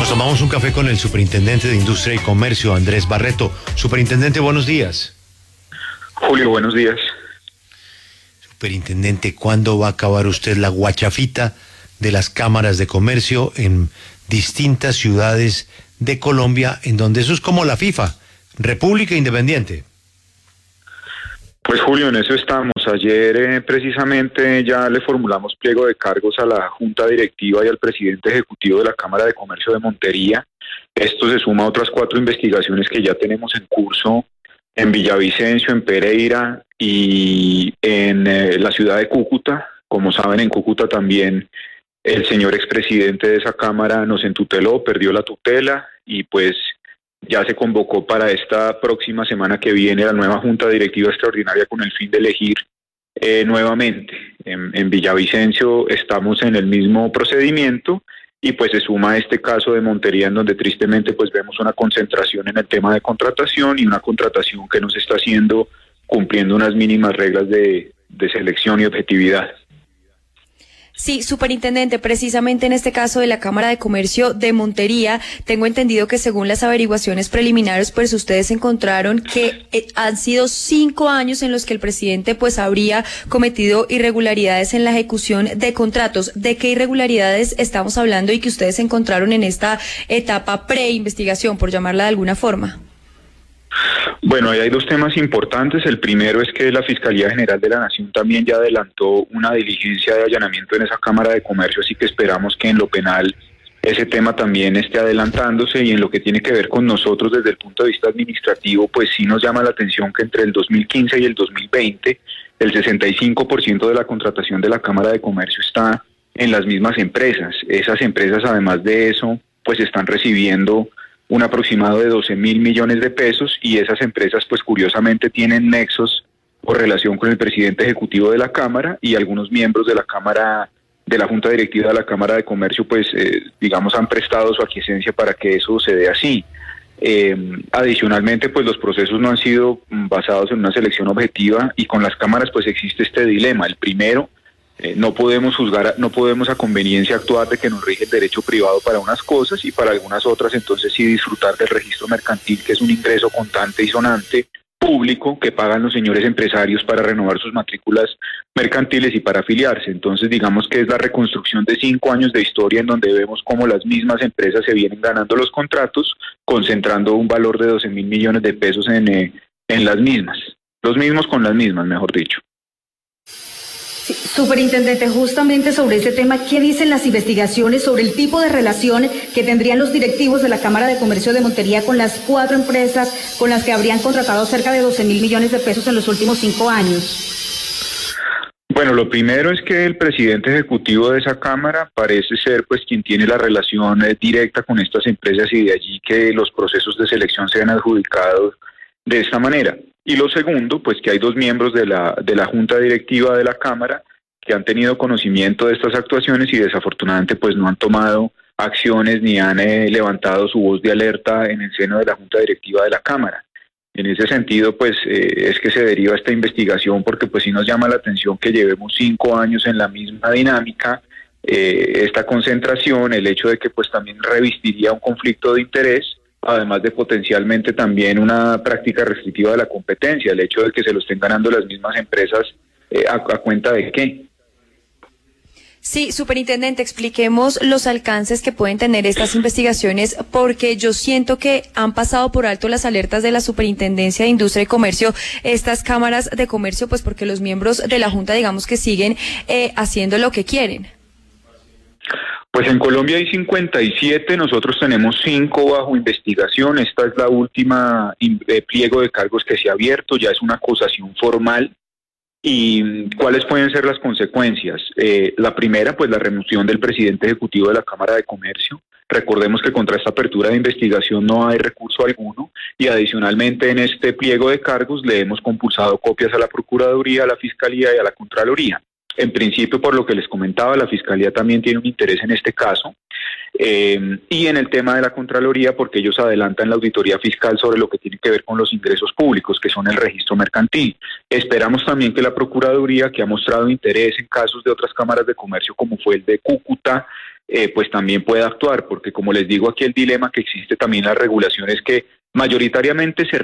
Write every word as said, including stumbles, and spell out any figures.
Nos tomamos un café con el superintendente de Industria y Comercio, Andrés Barreto. Superintendente, buenos días. Julio, buenos días. Superintendente, ¿cuándo va a acabar usted la guachafita de las cámaras de comercio en distintas ciudades de Colombia, en donde eso es como la FIFA, República Independiente? Pues Julio, en eso estamos. Ayer eh, precisamente ya le formulamos pliego de cargos a la Junta Directiva y al presidente ejecutivo de la Cámara de Comercio de Montería. Esto se suma a otras cuatro investigaciones que ya tenemos en curso en Villavicencio, en Pereira y en eh, la ciudad de Cúcuta. Como saben, en Cúcuta también el señor expresidente de esa Cámara nos entuteló, perdió la tutela y pues ya se convocó para esta próxima semana que viene la nueva Junta Directiva Extraordinaria con el fin de elegir eh, nuevamente. En, en Villavicencio estamos en el mismo procedimiento y pues se suma este caso de Montería, en donde tristemente pues vemos una concentración en el tema de contratación y una contratación que no se está haciendo cumpliendo unas mínimas reglas de, de selección y objetividad. Sí, superintendente, precisamente en este caso de la Cámara de Comercio de Montería, tengo entendido que según las averiguaciones preliminares, pues ustedes encontraron que eh, han sido cinco años en los que el presidente pues habría cometido irregularidades en la ejecución de contratos. ¿De qué irregularidades estamos hablando y que ustedes encontraron en esta etapa pre-investigación, por llamarla de alguna forma? Bueno, ahí hay dos temas importantes. El primero es que la Fiscalía General de la Nación también ya adelantó una diligencia de allanamiento en esa Cámara de Comercio, así que esperamos que en lo penal ese tema también esté adelantándose, y en lo que tiene que ver con nosotros desde el punto de vista administrativo, pues sí nos llama la atención que entre el dos mil quince y el dos mil veinte el sesenta y cinco por ciento de la contratación de la Cámara de Comercio está en las mismas empresas. Esas empresas, además de eso, pues están recibiendo un aproximado de doce mil millones de pesos, y esas empresas pues curiosamente tienen nexos o relación con el presidente ejecutivo de la Cámara, y algunos miembros de la Cámara, de la Junta Directiva de la Cámara de Comercio pues eh, digamos han prestado su aquiescencia para que eso se dé así. Eh, adicionalmente pues los procesos no han sido basados en una selección objetiva, y con las cámaras pues existe este dilema. El primero, Eh, no podemos juzgar, no podemos a conveniencia actuar de que nos rige el derecho privado para unas cosas, y para algunas otras entonces sí disfrutar del registro mercantil, que es un ingreso contante y sonante público que pagan los señores empresarios para renovar sus matrículas mercantiles y para afiliarse. Entonces digamos que es la reconstrucción de cinco años de historia en donde vemos cómo las mismas empresas se vienen ganando los contratos, concentrando un valor de doce mil millones de pesos en, eh, en las mismas, los mismos con las mismas, mejor dicho. Sí, superintendente, justamente sobre ese tema, ¿qué dicen las investigaciones sobre el tipo de relación que tendrían los directivos de la Cámara de Comercio de Montería con las cuatro empresas con las que habrían contratado cerca de doce mil millones de pesos en los últimos cinco años? Bueno, lo primero es que el presidente ejecutivo de esa Cámara parece ser pues quien tiene la relación eh, directa con estas empresas, y de allí que los procesos de selección sean adjudicados de esta manera. Y lo segundo, pues que hay dos miembros de la, de la Junta Directiva de la Cámara que han tenido conocimiento de estas actuaciones y desafortunadamente pues no han tomado acciones ni han eh, levantado su voz de alerta en el seno de la Junta Directiva de la Cámara. En ese sentido pues eh, es que se deriva esta investigación, porque pues sí nos llama la atención que llevemos cinco años en la misma dinámica, eh, esta concentración, el hecho de que pues también revestiría un conflicto de interés, además de potencialmente también una práctica restrictiva de la competencia, el hecho de que se lo estén ganando las mismas empresas, eh, a, a cuenta de qué. Sí, superintendente, expliquemos los alcances que pueden tener estas investigaciones, porque yo siento que han pasado por alto las alertas de la Superintendencia de Industria y Comercio, estas cámaras de comercio, pues porque los miembros de la Junta, digamos que siguen eh, haciendo lo que quieren. Pues en Colombia hay cincuenta y siete, nosotros tenemos cinco bajo investigación. Esta es la última eh, pliego de cargos que se ha abierto, ya es una acusación formal. ¿Y cuáles pueden ser las consecuencias? Eh, la primera, pues la remoción del presidente ejecutivo de la Cámara de Comercio. Recordemos que contra esta apertura de investigación no hay recurso alguno, y adicionalmente en este pliego de cargos le hemos compulsado copias a la Procuraduría, a la Fiscalía y a la Contraloría. En principio, por lo que les comentaba, la Fiscalía también tiene un interés en este caso, eh, y en el tema de la Contraloría, porque ellos adelantan la auditoría fiscal sobre lo que tiene que ver con los ingresos públicos, que son el registro mercantil. Esperamos también que la Procuraduría, que ha mostrado interés en casos de otras cámaras de comercio, como fue el de Cúcuta, eh, pues también pueda actuar, porque como les digo aquí, el dilema que existe también en la regulación es que mayoritariamente se